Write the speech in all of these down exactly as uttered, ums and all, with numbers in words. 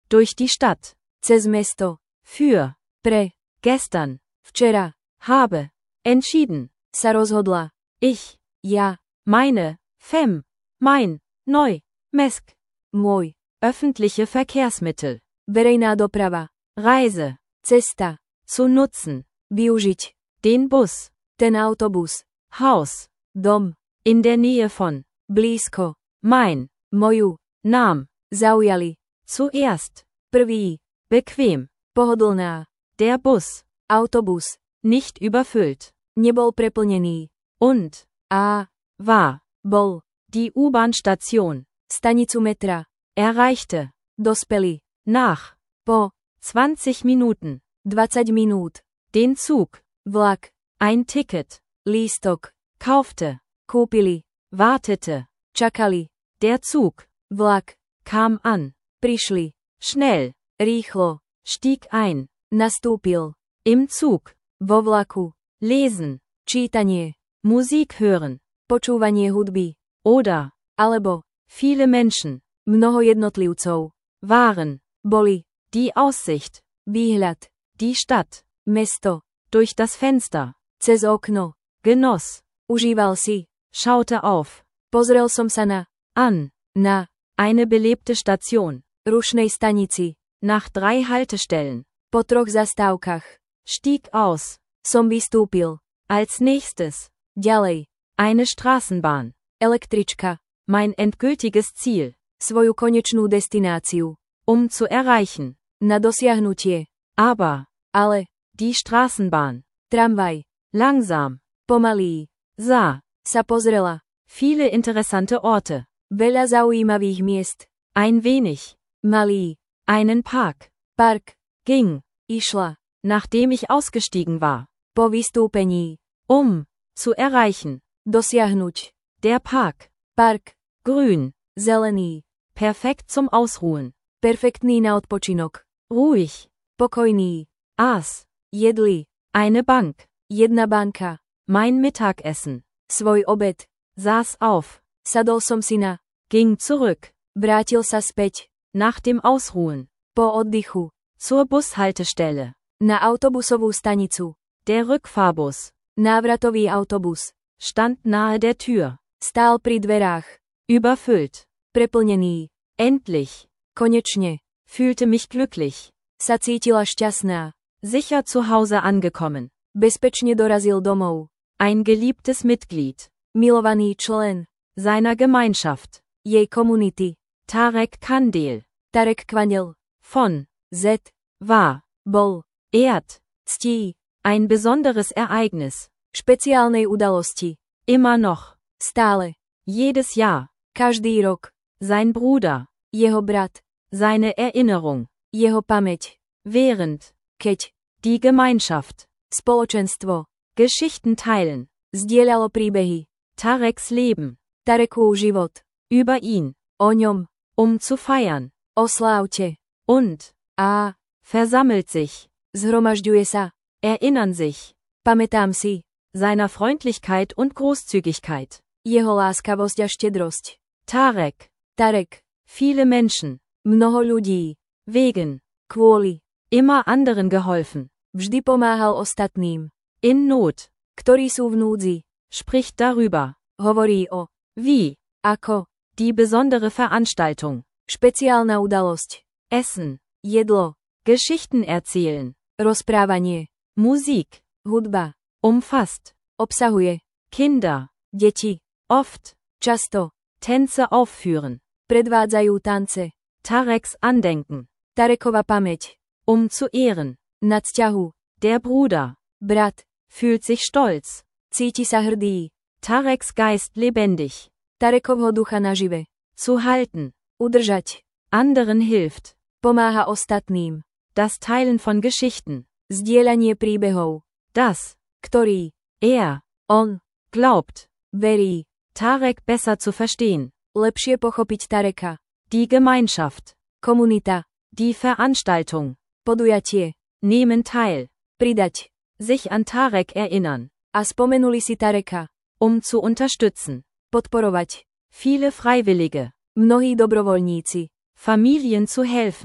Durch die Stadt. Cez mesto. Für. Pre. Gestern. Včera. Habe. Entschieden. Sa rozhodla. Ich. Ja. Meine. Fem. Mein. Neu. Mesk. Môj. Öffentliche Verkehrsmittel. Verejná doprava. Reise. Cesta. Zu nutzen. Využiť. Den Bus. Ten autobus. Haus. Dom. In der Nähe von. Blízko. Mein. Moju. Nahm. Zaujali. Zuerst. Prvý. Bequem. Pohodlná. Der Bus. Autobus. Nicht überfüllt. Nebol preplnený. Und. A. War. Bol. Die U-Bahn-Station. Stanicu metra. Erreichte. Dospeli. Nach. Po. zwanzig Minuten. dvadsať minút. Den Zug. Vlak. Ein Ticket. Lístok. Kaufte. Kúpili. Wartete. Čakali. Der Zug. Vlak. Kam an. Prišli. Schnell. Rýchlo. Stieg ein. Nastúpil. Im Zug. Vo vlaku. Lesen. Čítanie. Musik hören. Počúvanie hudby. Oder. Alebo. Viele Menschen. Mnoho jednotlivcov. Waren. Boli. Die Aussicht. Výhľad. Die Stadt. Mesto. Durch das Fenster. Cez okno. Genoss. Užíval si. Schaute auf. Pozrel som sa na. An. Na. Eine belebte Station. Rušnej stanici. Nach drei Haltestellen. Po troch zastávkach. Stieg aus. Som vystúpil. Als nächstes. Ďalej. Eine Straßenbahn. Električka. Mein endgültiges Ziel. Svoju konečnú destináciu. Um zu erreichen. Na dosiahnutie. Aber. Ale. Die Straßenbahn. Tramvaj. Langsam. Pomalý. Sah. Sa pozrela. Viele interessante Orte. Veľa zaujímavých miest. Ein wenig. Malý. Einen Park. Park. Ging. Išla. Nachdem ich ausgestiegen war. Po vystúpení. Um. Zu erreichen. Dosiahnuť. Der Park. Park. Grün. Zelený. Perfekt zum Ausruhen. Perfektný na odpočinok. Ruhig. Pokojný. Aß. Jedli. Eine Bank. Jedna banka. Mein Mittagessen. Svoj obed. Saß auf. Sadol som si na. Ging zurück. Vrátil sa späť. Nach dem Ausruhen. Po oddychu. Zur Bushaltestelle. Na autobusovú stanicu. Der Rückfahrbus. Návratový autobus. Stand nahe der Tür. Stál pri dverách. Überfüllt. Preplnený. Endlich. Konečne. Fühlte mich glücklich. Sa cítila šťastná. Sicher zu Hause angekommen. Bezpečne dorazil domov. Ein geliebtes Mitglied. Milovaný člen. Seiner Gemeinschaft. Jej komunity. Tarek Kandel. Tarek Kandel. Von. Z. War. Bol. Ehrt. Ctí. Ein besonderes Ereignis. Špeciálnej udalosti. Immer noch. Stále. Jedes Jahr. Každý rok. Sein Bruder. Jeho brat. Seine Erinnerung. Jeho pamäť. Während. Keď. Die Gemeinschaft. Spoločenstvo. Geschichten teilen. Zdieľalo príbehy. Tareks Leben. Tarekův život. Über ihn. O ňom. Um zu feiern. Oslávte. Und. A. Versammelt sich. Zhromažďuje sa. Erinnern sich. Pamätám si. Seiner Freundlichkeit und Großzügigkeit. Jeho láskavosť a štedrosť. Tarek. Tarek. Viele Menschen. Mnoho ľudí. Wegen. Kvôli. Immer anderen geholfen. Vždy pomáhal ostatným. In Not. Ktorí sú v núdzi. Spricht darüber. Hovorí o. Wie. Ako. Die besondere Veranstaltung. Špeciálna udalosť. Essen. Jedlo. Geschichten erzählen. Rozprávanie. Musik. Hudba. Umfasst. Obsahuje. Kinder. Deti. Oft. Často. Tänze aufführen. Predvádzajú tance. Tareks Andenken. Tarekova pamäť. Um zu ehren. Na cťahu. Der Bruder. Brat. Fühlt sich stolz. Cíti sa hrdý. Tareks Geist lebendig. Tarekovho ducha nažive. Zu halten. Udržať. Anderen hilft. Pomáha ostatným. Das Teilen von Geschichten. Zdieľanie príbehov. Das. Ktorý. Er. On. Glaubt. Verí. Tarek besser zu verstehen. Lepšie pochopiť Tareka. Die Gemeinschaft. Komunita. Die Veranstaltung. Podujatie. Nehmen teil. Pridať. Sich an Tarek erinnern. A spomenuli si Tareka. Um zu unterstützen. Podporovať. Viele Freiwillige. Mnohí dobrovoľníci. Familien zu helfen.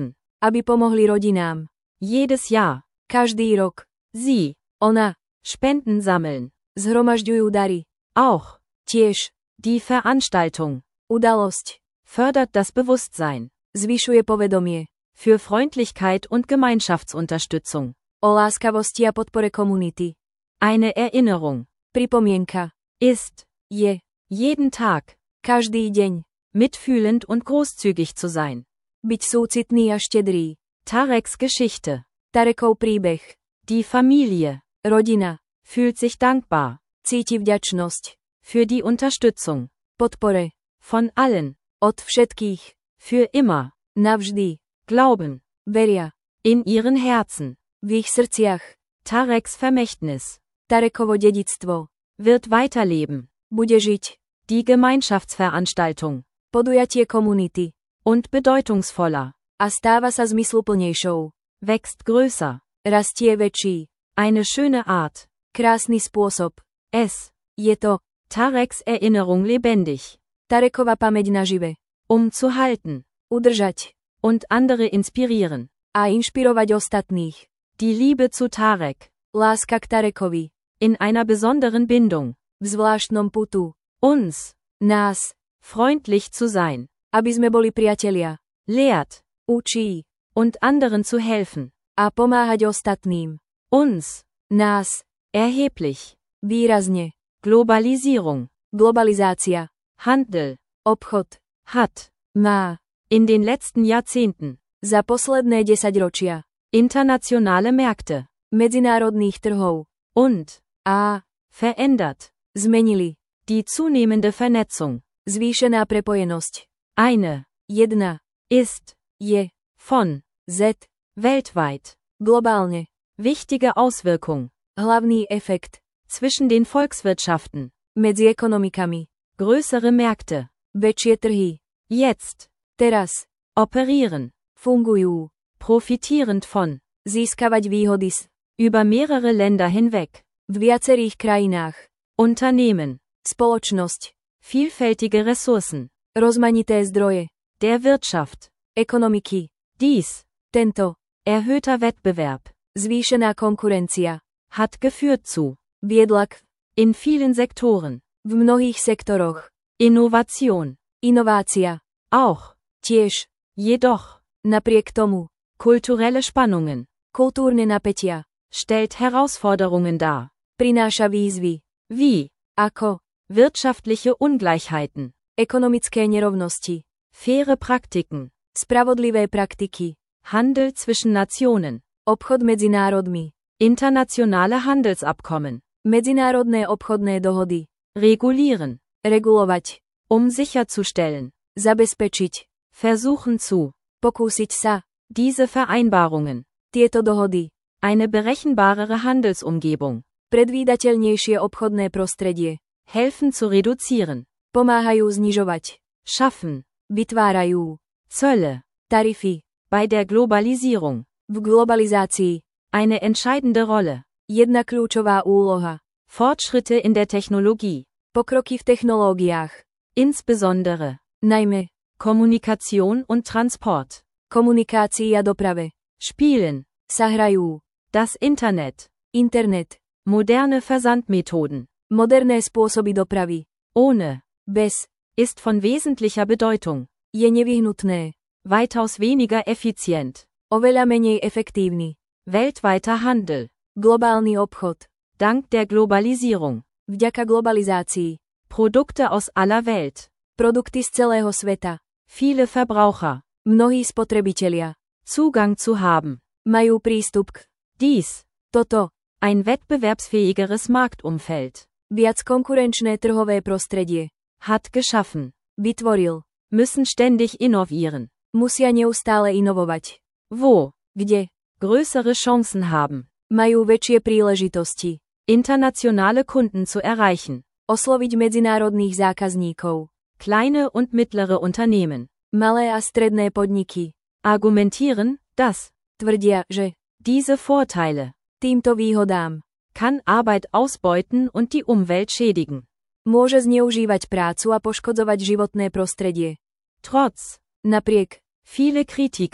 aby pomohli rodinám. Jedes Jahr. Každý rok. Sie. Ona. Spenden sammeln. Zhromažďujú dary. Auch. Tiež. Die Veranstaltung. Udalosť. Fördert das Bewusstsein. Zvyšuje povedomie. Für Freundlichkeit und Gemeinschaftsunterstützung. O láskavosti a podpore komunity. Eine Erinnerung. Pripomienka. Ist. Je. Jeden Tag. Každý deň. Mitfühlend und großzügig zu sein. Byť súcitný a štedrý. Tareks Geschichte. Tarekov príbeh. Die Familie. Rodina. Fühlt sich dankbar. Cíti vďačnosť. Für die Unterstützung. Podpore. Von allen. Od všetkých. Für immer. Navždy. Glauben. Veria. In ihren Herzen. V ich srdciach. Tareks Vermächtnis. Tarekovo dedictvo. Wird weiterleben. Bude žiť. Die Gemeinschaftsveranstaltung. Podujatie komunity. Und bedeutungsvoller. A stáva sa zmysluplnejšou. Wächst größer. Rastie väčší. Eine schöne Art. Krásny spôsob. Es. Je to. Tareks Erinnerung lebendig. Tarekova pamäť nažive. Um zu halten. Udržať. Und andere inspirieren. A inšpirovať ostatných. Die Liebe zu Tarek. Láska k Tarekovi. In einer besonderen Bindung. V zvláštnom putu. Uns. Nás. Freundlich zu sein. Aby sme boli priatelia. Lehrt. Učí. Und anderen zu helfen. A pomáhať ostatným. Uns. Nás. Erheblich. Výrazne. Globalisierung. Globalizácia. Handel. Obchod. Hat. Má. In den letzten Jahrzehnten. Za posledné desaťročia. Internationale Märkte. Medzinárodných trhov. Und. A. Verändert. Zmenili. Die zunehmende Vernetzung. Zvýšená prepojenosť. Eine. Jedna. Ist. Je. Von. Z. Weltweit. Globálne. Wichtige Auswirkung. Hlavný efekt. Zwischen den Volkswirtschaften. Medzi ekonomikami. Größere Märkte. Väčšie trhy. Jetzt. Teraz. Operieren. Fungujú. Profitierend von. Získavať výhody z. Über mehrere Länder hinweg. V viacerých krajinách. Unternehmen. Spoločnosť. Vielfältige Ressourcen. Rozmanité zdroje. Der Wirtschaft. Ekonomiky. Dies. Tento. Erhöhter Wettbewerb. Zvýšená konkurencia. Hat geführt zu. Viedla k. In vielen Sektoren. V mnohých sektoroch. Innovation. Inovácia. Auch. Tiež. Jedoch. Napriek tomu. Kulturelle Spannungen. Kultúrne napätia. Stellt Herausforderungen dar. Prináša výzvy. Wie. Ako. Wirtschaftliche Ungleichheiten. Ekonomické nerovnosti. Faire Praktiken. Spravodlivé praktiky. Handel zwischen Nationen. Obchod medzi národmi. Internationale Handelsabkommen. Medzinárodné obchodné dohody. Regulieren. Regulovať. Um sicherzustellen. Zabezpečiť. Versuchen zu. Pokúsiť sa. Diese Vereinbarungen. Tieto dohody. Eine berechenbarere Handelsumgebung. Predvídateľnejšie obchodné prostredie. Helfen zu reduzieren. Pomáhajú znižovať. Schaffen. Vytvárajú. Zölle. Tarify. Bei der Globalisierung. V globalizácii. Eine entscheidende Rolle. Jedna kľúčová úloha. Fortschritte in der Technologie. Pokroky v technológiách. Insbesondere. Najmä. Kommunikation und Transport. Komunikácii a doprave. Spielen. Sa hrajú. Das Internet. Internet. Moderne Versandmethoden. Moderné spôsoby dopravy. Ohne. Bez. Ist von wesentlicher Bedeutung. Je nevyhnutné. Weitaus weniger effizient. Oveľa menej efektívny. Weltweiter Handel. Globálny obchod. Dank der Globalisierung. Vďaka globalizácii. Produkte aus aller Welt. Produkty z celého sveta. Viele Verbraucher. Mnohí spotrebitelia. Zugang zu haben. Majú prístup k. Dies. Toto. Ein wettbewerbsfähigeres Marktumfeld. Viac konkurenčné trhové prostredie. Hat geschaffen. Vytvoril. Müssen ständig innovieren. Musia neustále inovovať. Wo. Kde. Größere Chancen haben. Majú väčšie príležitosti. Internationale Kunden zu erreichen. Osloviť medzinárodných zákazníkov. Kleine und mittlere Unternehmen. Malé a stredné podniky. Argumentieren, dass. Tvrdia, že. Diese Vorteile. Týmto výhodám. Kann Arbeit ausbeuten und die Umwelt schädigen. Môže zneužívať prácu a poškodzovať životné prostredie. Trotz. Napriek. Viele Kritiker.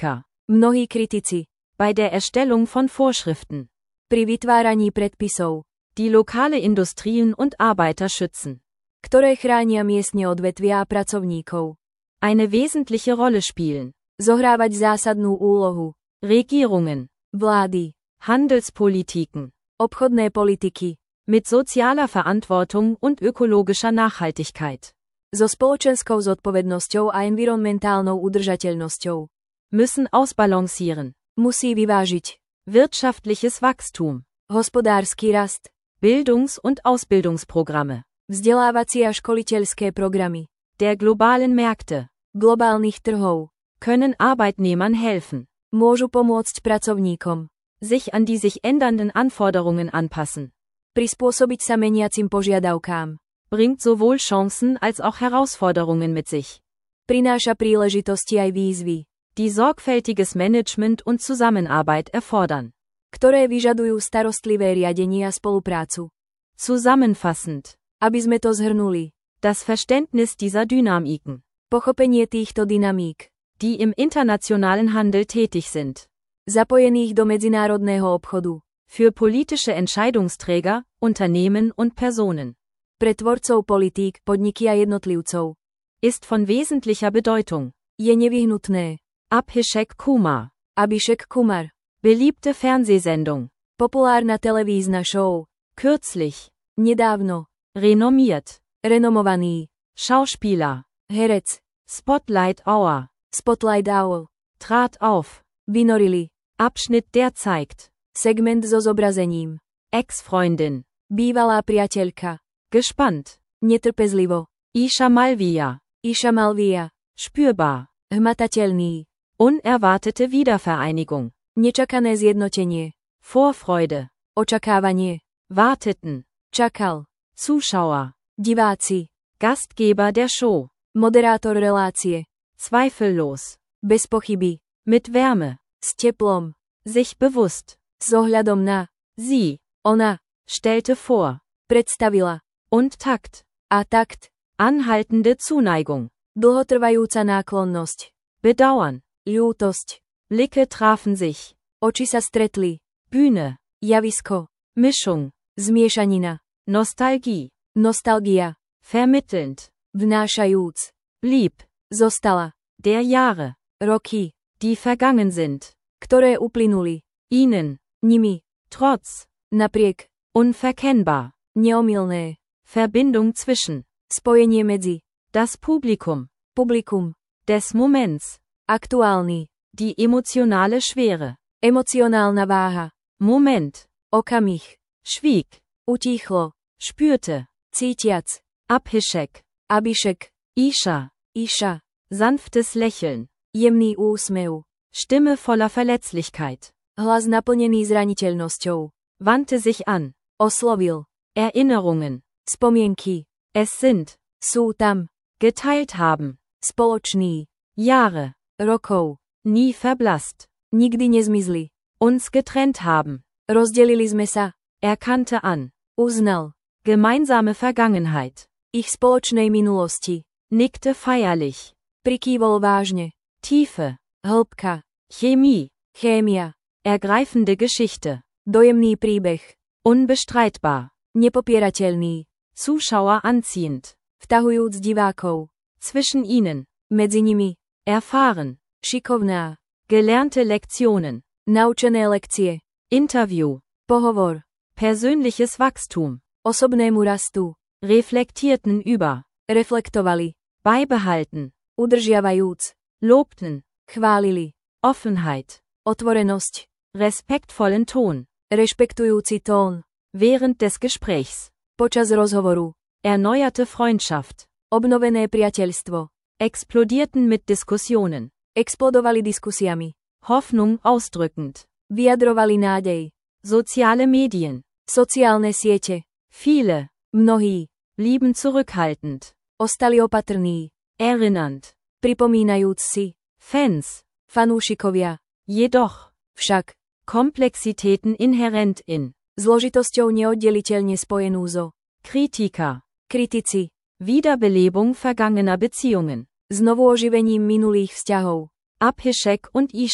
Mnohí kritici. Bei der Erstellung von Vorschriften. Pri vytváraní predpisov. Die lokale Industrien und Arbeiter schützen. Ktoré chránia miestne odvetvia a pracovníkov. Eine wesentliche Rolle spielen. Zohrávať zásadnú úlohu. Regierungen. Vlády. Handelspolitiken. Obchodné politiky. Mit sozialer Verantwortung und ökologischer Nachhaltigkeit. So spoločenskou zodpovednosťou a environmentálnou udržateľnosťou. Müssen ausbalancieren. Musí vyvážiť. Wirtschaftliches Wachstum. Hospodársky rast. Bildungs- und Ausbildungsprogramme. Vzdelávacie a školiteľské programy. Der globalen Märkte. Globálnych trhov. Können Arbeitnehmern helfen. Môžu pomôcť pracovníkom. Sich an die sich ändernden Anforderungen anpassen. Prispôsobiť sa meniacim požiadavkám. Bringt sowohl Chancen als auch Herausforderungen mit sich. Prináša príležitosti aj výzvy. Die sorgfältiges Management und Zusammenarbeit erfordern. Ktoré vyžadujú starostlivé riadenie a spoluprácu. Zusammenfassend. Aby sme to zhrnuli. Das Verständnis dieser Dynamiken. Pochopenie týchto dynamík. Die im internationalen Handel tätig sind. Zapojených do medzinárodného obchodu. Für politische Entscheidungsträger, Unternehmen und Personen. Pre tvorcov politík, podniky a jednotlivcov. Ist von wesentlicher Bedeutung. Je nevyhnutné. Abhishek Kumar. Abhishek Kumar. Beliebte Fernsehsendung. Populárna televízna show. Kürzlich. Nedávno. Renommiert. Renomovaný. Schauspieler. Herec. Spotlight Hour. Spotlight Hour. Trat auf. Vynorili. Abschnitt der zeigt. Segment so zobrazením. Ex-Freundin. Bývalá priateľka. Gespannt. Netrpezlivo. Isha Malvia. Isha Malvia. Spürbar. Hmatateľný. Unerwartete Wiedervereinigung. Nečakané zjednotenie. Vorfreude. Očakávanie. Warteten. Čakal. Zuschauer. Diváci. Gastgeber der Show. Moderátor relácie. Zweifellos. Bez pochyby. Mit Wärme. S teplom. Sich bewusst. S ohľadom na. Sie. Ona. Stellte vor. Predstavila. Und Takt. A takt. Anhaltende Zuneigung. Dlhotrvajúca náklonnosť. Bedauern. Ľútosť. Blicke trafen sich. Oči sa stretli. Bühne. Javisko. Mischung. Zmiešanina. Nostalgie. Nostalgia. Vermittelnd. Vnášajúc. Blieb. Zostala. Der Jahre. Roky. Die vergangen sind. Ktoré uplynuli. Ihnen. Nimi. Trotz. Napriek. Unverkennbar. Neomylné. Verbindung zwischen. Spojenie medzi. Das Publikum. Publikum. Des Moments. Aktuálny. Die emotionale Schwere. Emocionálna váha. Moment. Okamih. Schwieg. Utíchlo. Spürte. Cítiac. Abhishek. Abhishek. Isha. Isha. Sanftes Lächeln. Jemný úsmev. Stimme voller Verletzlichkeit. Hlas naplnený zraniteľnosťou. Wandte sich an. Oslovil. Erinnerungen. Spomienky. Es sind. Sú tam. Geteilt haben. Spoločný. Jahre. Rokov. Nie verblasst. Nikdy nezmizli. Uns getrennt haben. Rozdelili sme sa. Erkannte an. Uznal. Gemeinsame Vergangenheit. Ich spoločnej minulosti. Nickte feierlich. Prikývol vážne. Tiefe. Hĺbka. Chemie. Chémia. Ergreifende Geschichte. Dojemný príbeh. Unbestreitbar. Nepopierateľný. Zuschauer anziehend. Vtahujúc divákov. Zwischen ihnen. Medzi nimi. Erfahren. Šikovná. Gelernte Lektionen. Naučené lekcie. Interview. Pohovor. Persönliches Wachstum. Osobnému rastu. Reflektierten über. Reflektovali. Beibehalten. Udržiavajúc. Lobten. Chválili. Offenheit. Otvorenosť. Respektvollen Ton. Rešpektujúci tón. Während des Gesprächs. Počas rozhovoru. Erneuerte Freundschaft. Obnovené priateľstvo. Explodierten mit Diskussionen. Explodovali diskusiami. Hoffnung ausdrückend. Vyjadrovali nádej. Soziale Medien. Sociálne siete. Viele. Mnohí. Blieben zurückhaltend. Ostali opatrní. Erinnernd. Pripomínajúc si. Fans. Fanúšikovia. Jedoch. Však. Komplexitäten inhärent in. Zložitosťou neoddeliteľne spojenú zo. Kritiker. Kritici. Wiederbelebung vergangener Beziehungen. Znovu oživením minulých vzťahov. Abhishek und Isha.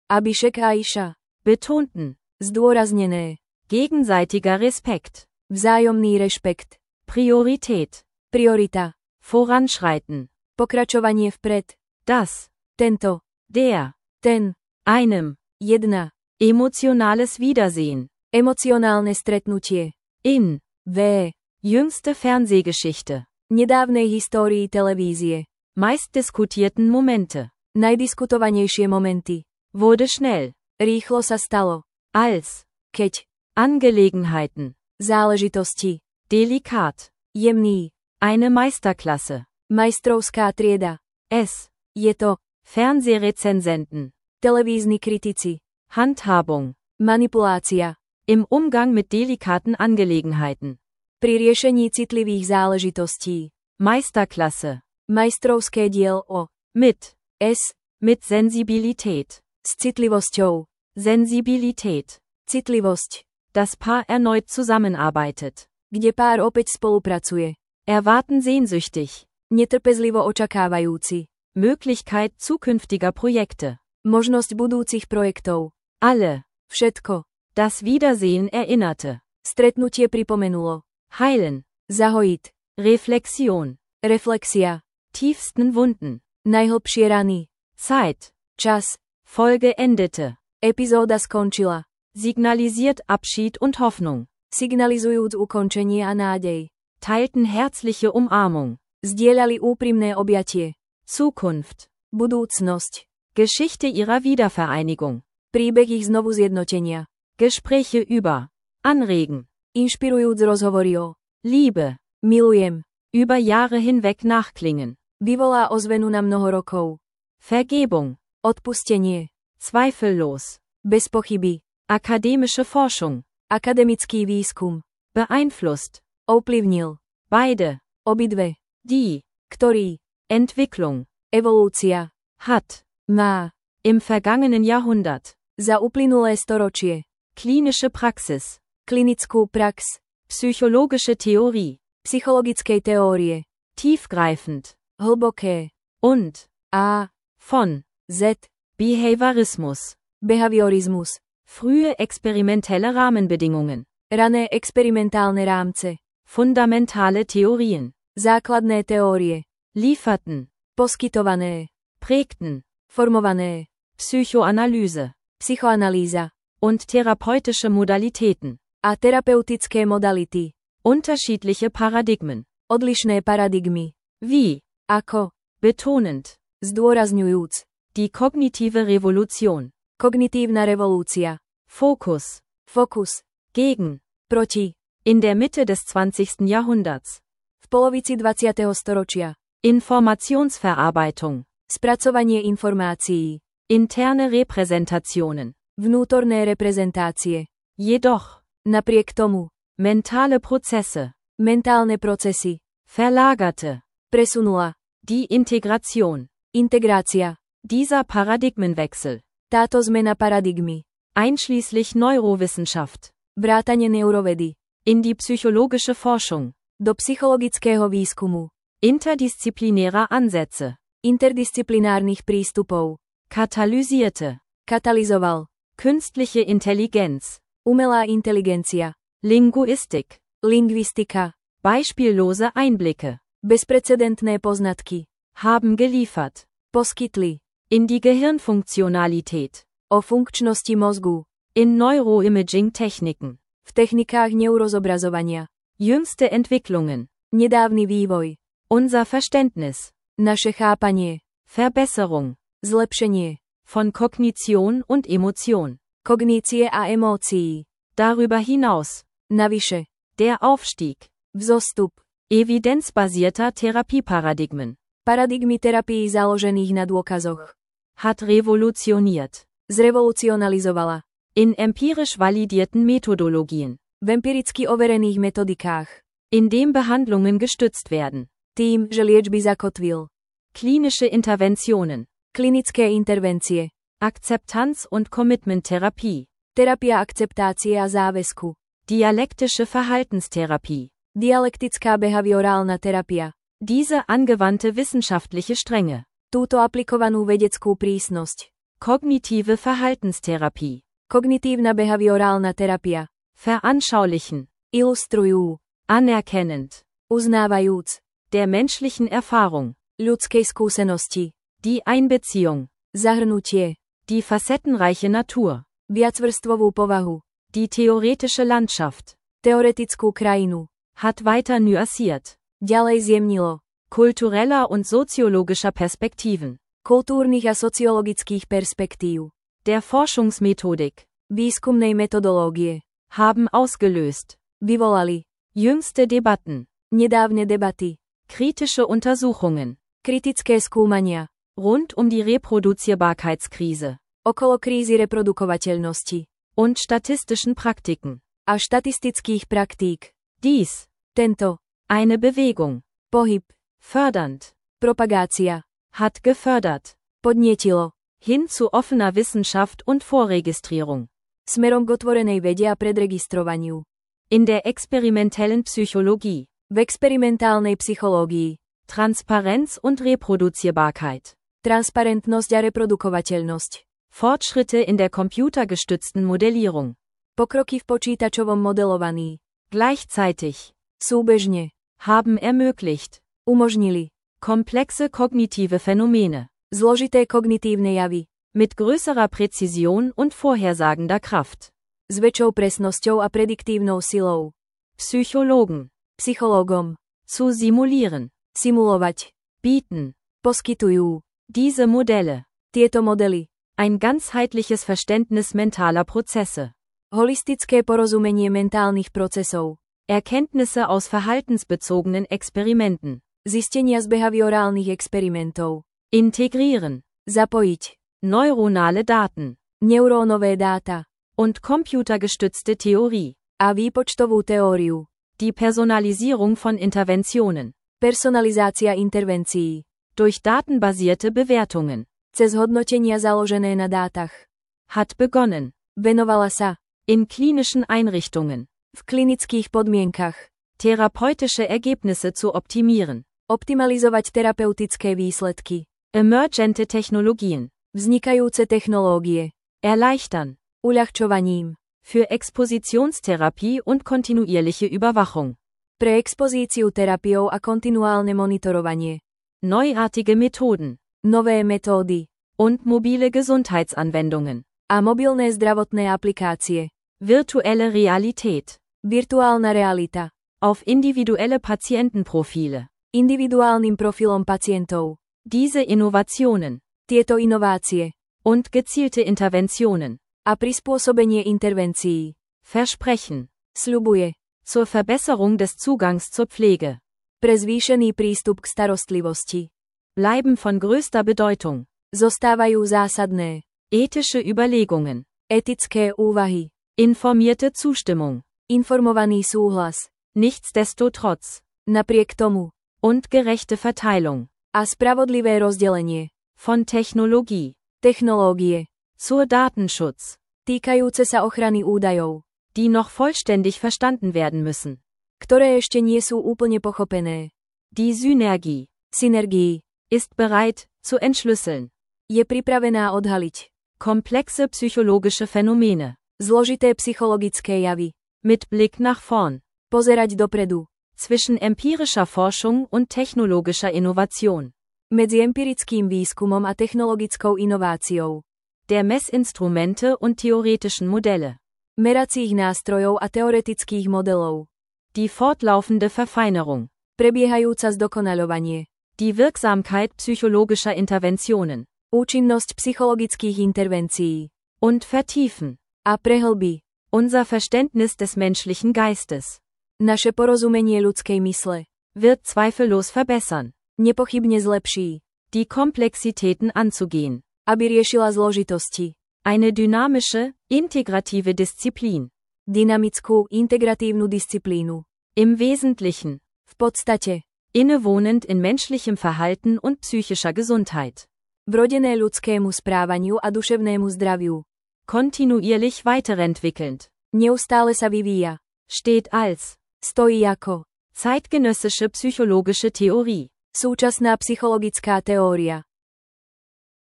Abhishek a Aisha. betonten. Zdôraznené. Gegenseitiger Respekt. Vzájomný rešpekt. Priorität. Priorita. Voranschreiten. Pokračovanie vpred. Das. Tento. Der. Ten. Einem. Jedna. Emotionales Wiedersehen. Emocionálne stretnutie. In. V. Jüngste Fernsehgeschichte. Nedávnej histórii televízie. Meistdiskutierten Momente. Najdiskutovanejšie momenty. Wurde schnell. Rýchlo sa stalo. Als. Keď. Angelegenheiten. Záležitosti. Delikat. Jemný. Eine Meisterklasse. Majstrovská trieda. Es. Je to. Fernsehrezensenten. Televízni kritici. Handhabung. Manipulácia. Im Umgang mit delikaten Angelegenheiten. Pri riešení citlivých záležitostí. Meisterklasse. Majstrovské diel o. Mit. S. Mit Sensibilität. S citlivosťou. Sensibilität. Citlivosť. Das Paar erneut zusammenarbeitet. Kde pár opäť spolupracuje. Erwarten sehnsüchtig. Netrpezlivo očakávajúci. Möglichkeit zukünftiger Projekte. Možnosť budúcich projektov. Alle. Všetko. Das Wiedersehen erinnerte. Stretnutie pripomenulo. Heilen. Zahojiť. Reflexion. Reflexia. Tiefsten Wunden. Najhlbšie rany. Zeit. Čas. Folge endete. Epizóda skončila. Signalisiert Abschied und Hoffnung. Signalizujúc ukončenie a nádej. Teilten herzliche Umarmung. Zdieľali úprimné objatie. Zukunft. Budúcnosť. Geschichte ihrer Wiedervereinigung. Príbeh ich znovu zjednotenia. Gespräche über. Anregen. Inšpirujúc rozhovory o. Liebe. Milujem. Über Jahre hinweg nachklingen. Vyvolá ozvenu na mnoho rokov. Vergebung. Odpustenie. Zweifellos. Bez pochyby. Akademische Forschung. Akademický výskum. Beeinflusst. Ovplyvnil. Beide. Obidve. Die. Ktorý. Entwicklung. Evolúcia. Hat. Má. Im vergangenen Jahrhundert. Za uplynulé storočie. Klinische Praxis. Klinickú prax. Psychologische Theorie. Psychologickej teórie. Tiefgreifend. Hlboké. Und. A. Von. Z. Behaviorismus. Behaviorizmus. Frühe experimentelle Rahmenbedingungen. Rané experimentálne rámce. Fundamentale Theorien. Základné teórie. Lieferten. Poskytované. Prägten. Formované. Psychoanalyse. Psychoanalýza. Und therapeutische Modalitäten. A terapeutické modality. Unterschiedliche Paradigmen. Odlišné paradigmy. Wie. Ako. Betonend. Zdôrazňujúc. Die kognitive Revolution. Kognitívna revolúcia. Fokus. Fokus. Gegen. Proti. In der Mitte des zwanzigsten Jahrhunderts. V polovici dvadsiateho storočia. Informationsverarbeitung. Spracovanie informácií. Interne Repräsentationen. Vnútorné reprezentácie. Jedoch. Napriek tomu. Mentale Prozesse. Mentálne procesy. Verlagerte. Presunula. Die Integration. Integrácia. Dieser Paradigmenwechsel. Táto zmena paradigmy. Einschließlich Neurowissenschaft. Vrátane neurovedy. In die psychologische Forschung. Do psychologického výskumu. Interdisziplinärer Ansätze. Interdisciplinárnych prístupov. Katalysierte. Katalizoval. Künstliche Intelligenz. Umelá inteligencia. Linguistik. Lingvistika. Beispiellose Einblicke. Bezprecedentné poznatky. Haben geliefert. Poskytli. In die Gehirnfunktionalität. O funkčnosti mozgu. In Neuroimaging-Techniken. V technikách neurozobrazovania. Jüngste Entwicklungen. Nedávny vývoj. Unser Verständnis. Naše chápanie. Verbesserung. Zlepšenie. Von Kognition und Emotion. Kognície a emócií. Darüber hinaus. Navyše. Der Aufstieg. Vzostup. Evidenzbasierter Therapieparadigmen. Paradigmy terapií založených na dôkazoch. Hat revolutioniert. Zrevolucionalizovala. In empirisch validierten Methodologien. V empiricky overených metodikách. Indem Behandlungen gestützt werden. Tým, že liečby zakotvil. Klinische Interventionen. Klinické intervencie. Akzeptanz- und Commitment-Therapie. Terapia akceptácie a záväzku. Dialektische Verhaltenstherapie. Dialektická behaviorálna terapia. Diese angewandte wissenschaftliche Strenge. Túto aplikovanú vedeckú prísnosť. Kognitive Verhaltenstherapie. Kognitívna behaviorálna terapia. Veranschaulichen. Ilustrujú. Anerkennend. Uznávajúc. Der menschlichen Erfahrung. Ľudskej skúsenosti. Die Einbeziehung. Zahrnutie. Die facettenreiche Natur. Viacvrstvovú povahu. Die theoretische Landschaft. Teoretickú krajinu. Hat weiter nuanciert. Ďalej zjemnilo. Kultureller und soziologischer Perspektiven. Kultúrnych a sociologických perspektív. Der Forschungsmethodik. Výskumnej metodológie. Haben ausgelöst. Vyvolali. Jüngste Debatten. Nedávne debaty. Kritische Untersuchungen. Kritické skúmania. Rund um die Reproduzierbarkeitskrise. Okolo krízy reprodukovateľnosti. Und statistischen Praktiken. A štatistických praktík. Dies. Tento. Eine Bewegung. Pohyb. Fördernd. Propagácia. Hat gefördert. Podnietilo. Hin zu offener Wissenschaft und Vorregistrierung. Smerom k otvorenej vede a predregistrovaniu. In der experimentellen Psychologie. V experimentálnej psychológii. Transparenz und Reproduzierbarkeit. Transparentnosť a reprodukovateľnosť. Fortschritte in der computergestützten Modellierung. Pokroky v počítačovom modelovaní. Gleichzeitig. Súbežne. Haben ermöglicht. Umožnili. Komplexe kognitive Phänomene. Zložité kognitívne javy. Mit größerer Präzision und vorhersagender Kraft. S väčšou presnosťou a prediktívnou silou. Psychologen. Psychológom. Zu simulieren. Simulovať. Bieten. Poskytujú. Diese Modelle. Tieto modely. Ein ganzheitliches Verständnis mentaler Prozesse. Holistické porozumenie mentálnych procesov. Erkenntnisse aus verhaltensbezogenen Experimenten. Zistenia z behaviorálnych experimentov. Integrieren. Zapojiť. Neuronale Daten. Neurónové dáta. Und computergestützte Theorie. A výpočtovú teóriu. Die Personalisierung von Interventionen. Personalizácia intervencií. Durch datenbasierte Bewertungen. Cez hodnotenia založené na dátach. Hat begonnen. Venovala sa. In klinischen Einrichtungen. V klinických podmienkach. Therapeutische Ergebnisse zu optimieren. Optimalizovať terapeutické výsledky. Emergente Technologien. Vznikajúce technológie. Erleichtern. Uľahčovaním. Für Expositionstherapie und kontinuierliche Überwachung. Pre expozíciu terapiou a kontinuálne monitorovanie. Neuartige Methoden. Nové metódy. Und mobile Gesundheitsanwendungen. A mobilné zdravotné aplikácie. Virtuelle Realität. Virtuálna realita. Auf individuelle Patientenprofile. Individuálnym profilom pacientov. Diese Innovationen. Tieto inovácie. Und gezielte Interventionen. A prispôsobenie intervencií. Versprechen. Sľubuje. Zur Verbesserung des Zugangs zur Pflege. Pre zvýšený prístup k starostlivosti. Bleiben von größter Bedeutung. Zostávajú zásadné. Ethische Überlegungen. Etické úvahy. Informierte Zustimmung. Informovaný súhlas. Nichtsdestotrotz. Napriek tomu. Und gerechte Verteilung. A spravodlivé rozdelenie. Von Technologie. Technológie. Zur Datenschutz. Týkajúce sa ochrany údajov. Die noch vollständig verstanden werden müssen. Ktoré ešte nie sú úplne pochopené. Die Synergie. Synergii. Ist bereit, zu entschlüsseln. Je pripravená odhaliť. Komplexe psychologische Phänomene. Zložité psychologické javy. Mit Blick nach vorn. Pozerať dopredu. Zwischen empirischer Forschung und technologischer Innovation. Medzi empirickým výskumom a technologickou inováciou. Der Messinstrumente und theoretischen Modelle. Meracích nástrojov a teoretických modelov. Die fortlaufende Verfeinerung. Prebiehajúca zdokonaľovanie. Die Wirksamkeit psychologischer Interventionen. Účinnosť psychologických intervencií. Und vertiefen. A prehlbí. Unser Verständnis des menschlichen Geistes. Naše porozumenie ľudskej mysle. Wird zweifellos verbessern. Nepochybne zlepší. Die Komplexitäten anzugehen. Aby riešila zložitosti. Eine dynamische, integrative Disziplin. Dynamickú, integratívnu disciplínu. Im Wesentlichen. V podstate. Innewohnend in menschlichem Verhalten und psychischer Gesundheit. Vrodené ľudskému správaniu a duševnému zdraviu. Kontinuierlich weiterentwickelnd. Neustále sa vyvíja. Steht als. Stojí ako. Zeitgenössische psychologische Theorie. Súčasná psychologická teória.